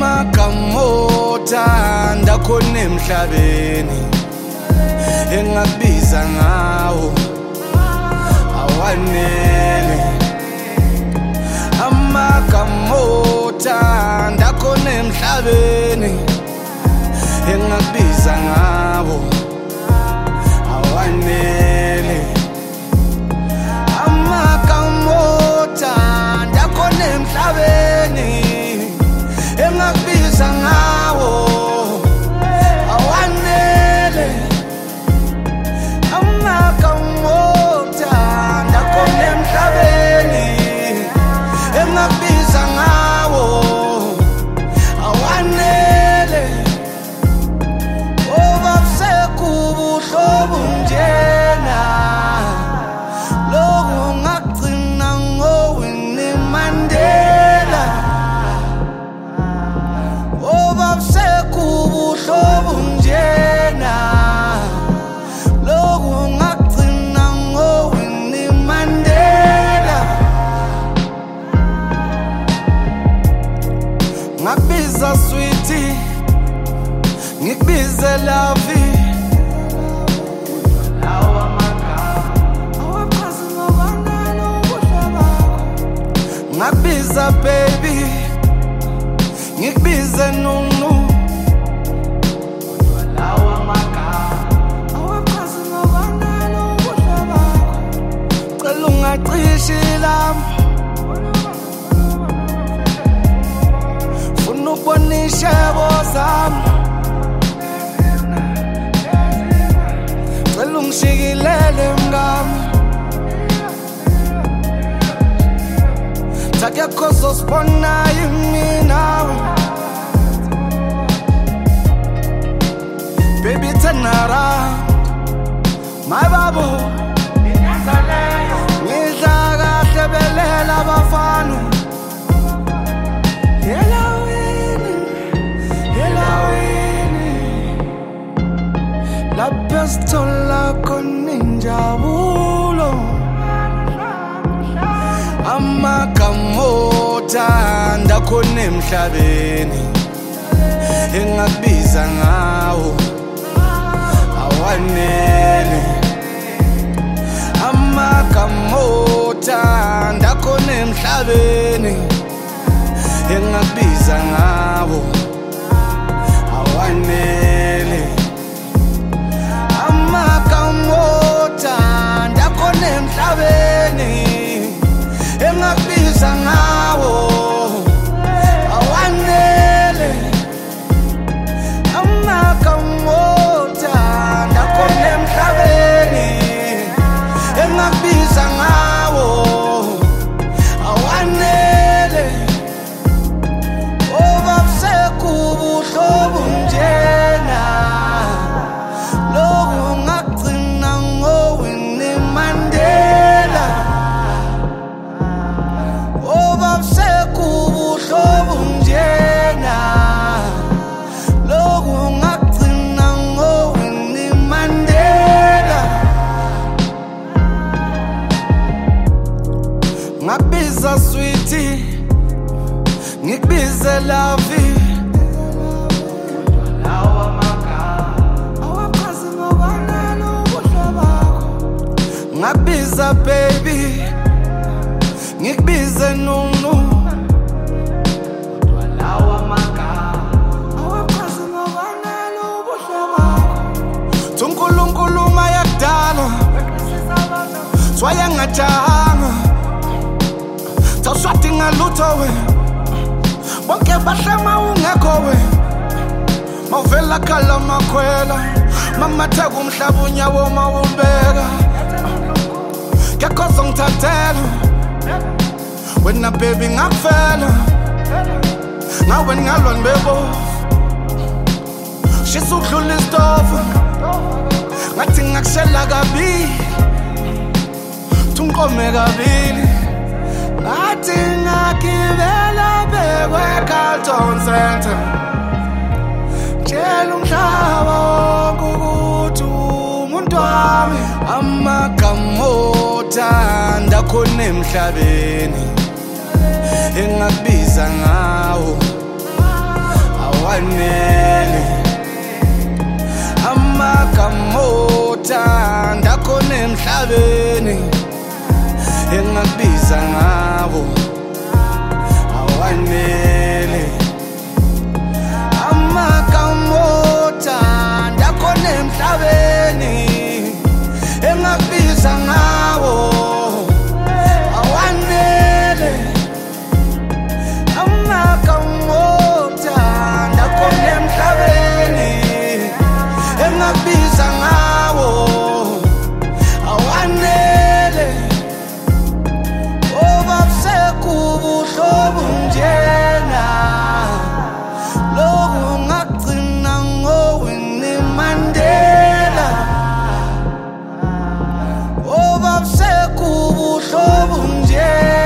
Amagamota ndakhona emhlabeni engakubiza ngawo awanele. Amagamota ndakhona emhlabeni engakubiza ngawo awanele. Amagamota ndakhona emhlabeni engakubiza ngawo awanele. Amagamota ndakhona emhlabeni engakubiza ngawo awanele. Obabusekubuhlobo njena loku ngagcina ngoWinnie Mandela. Obabusekubuhlobo njena loku ngagcina ngoWinnie Mandela. Ngakubiza sweetie, ngikubize lavi, lawa magama awachaza ngabangani ubuhle bakho. Ngakubiza baby, ngikubize nunu, lawa magama awachaza ngabangani ubuhle bakho. Cela ungacishi lami, funa ukubona ishebo zami. Cela ungishikilele mngami, takekho zosibona yimi nawe. Baby turn around, my babu, ngidla kahle belela abafana. Lapha sithola khona injabulo. Amagamota ndakhona emhlabeni engakubiza ngawo awanele. Amagamota ndakhona emhlabeni engakubiza ngawo awanele. Amagamota ndakhona emhlabeni engakubiza ngawo awanele. Amagamota ndakhona emhlabeni engakubiza ngawo awanele. Obabusekubuhlobo njena loku ngagcina ngoWinnie Mandela. Obabusekubuhlobo njena loku ngagcina ngoWinnie Mandela. Ngakubiza sweetie, ngikubize lavi, lawa magama awachaza ngabangani ubuhle bakho. Ngakubiza baby, ngikubize nunu, lawa magama awachaza ngabangani ubuhle bakho. Unkulunkulu mayakudala swayangajahanga, tawuswati ngalutho wena, bonke bahlema ungekho wena. Mawuvela khala makhwela, mamatheka umhlaba unyawo mawubeka. Kekho zongithathela wena baby ngakufela, ngawe ngalwa nibebo. Shisa udlula isitofu ngathi ngakushela kabili, thunqome kabili. Ngathi ngagibela bekwe-Carlton Center, tshela umhlaba wonke ukuthi umuntu wami. Amagamota ndakhona emhlabeni engakubiza ngawo awanele amagamota ndakhona emhlabeni engakubiza ngabo awanele amagamota ndakhona emhlabeni engakubiza ngabo awanele amagamota ndakhona emhlabeni engakubiza ngabo awanele obabusekubuhlobo njena loku ngagcina ngoWinnie Mandela obabusekubuhlobo njena